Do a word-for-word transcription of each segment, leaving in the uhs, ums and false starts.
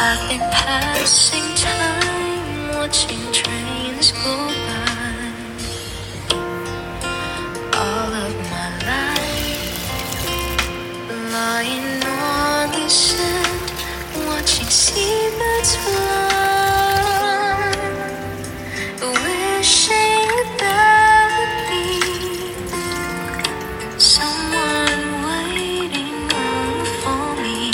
I've been passing time, watching trains go by. All of my life, lying on the sand, watching seabirds fly, wishing there'd be someone waiting for me.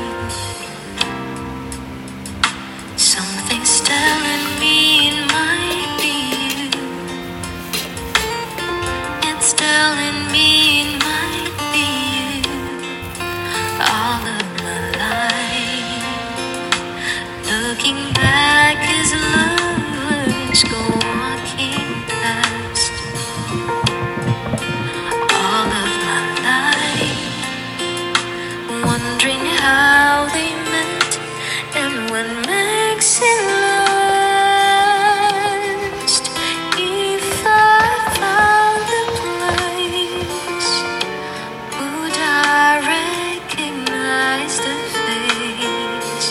Something's telling me it might be you. It's telling me it might be you. All of my life, looking back as lovers go walking past. All of my life, wondering how they met and what makes it last. If I found the place, would I recognize the face?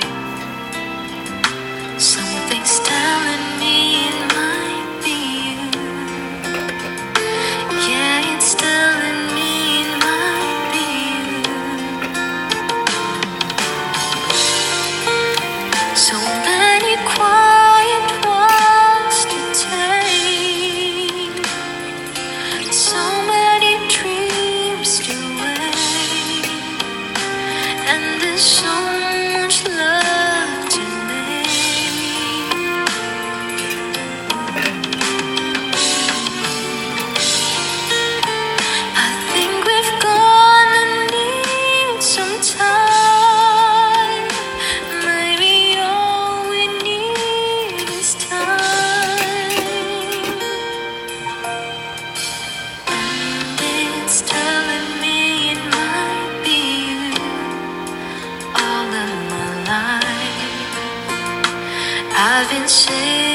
Something's telling me it might be you. Yeah, it's telling me it might be you. So many quiet walks to take, so many dreams to wake, and there's so much love to make. I think we've gonna need some time. Maybe all we need is time. And it's telling me it might be you. All of my life, I've been saying